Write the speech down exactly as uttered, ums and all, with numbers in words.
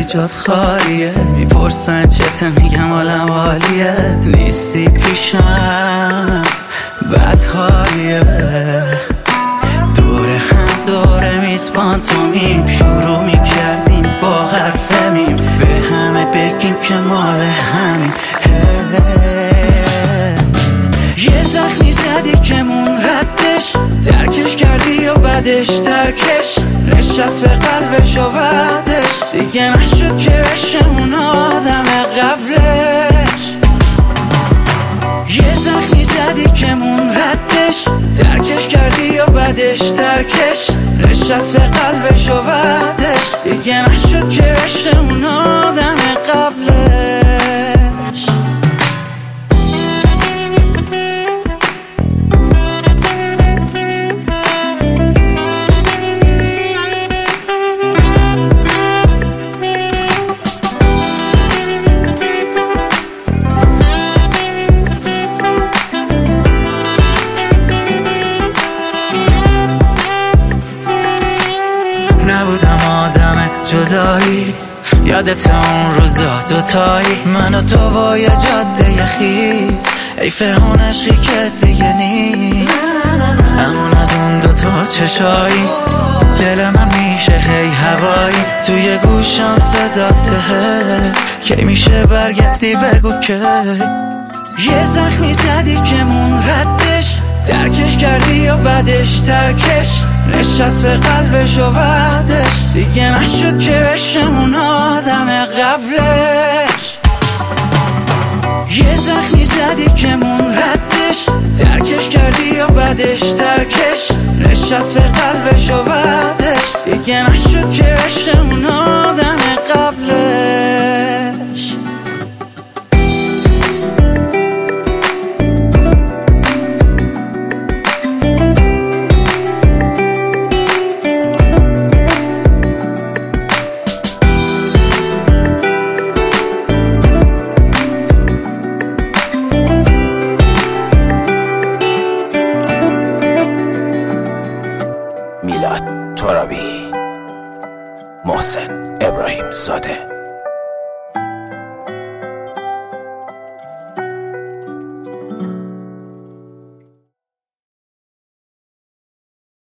جات خالیه. میپرسن چته میگم حالم عالیه. نیستی پیشم بد حالیه. دور هم دور میز پانتومیم شروع میکردیم با حرف میم. به همه بگیم که مال همین. یه زخمی زدی که مون ردش، ترکش کردی یا بعدش ترکش نشست به قلبش و بعدش دیگه نشد که بشه اون آدم قبلش. یه زخمی زدی که مون ردش، ترکش کردی یا بعدش ترکش نشست به قلبش و بعدش دیگه نشد که بشه اون آدم قبلش. نبودم آدم جدایی، یادت اون روزا دوتایی من و تو با یه جاده خیز. حیف اون عشقی که دیگه نیست. همون از اون دوتا چشایی دل من میشه هی هوایی. توی گوشم صداته کی میشه برگردی بگو که. یه زخمی زدی که مون ردش، ترکش کردی یا بعدش ترکش نشست به قلبش و بعدش دیگه نشد که بشه اون آدم قبلش. یه زخمی زدی که مون ردش، ترکش کردی یا بعدش ترکش نشست به قلبش و بعدش دیگه نشد که بشه اون آدم قبلش. میلاد ترابی، محسن ابراهیم زاده.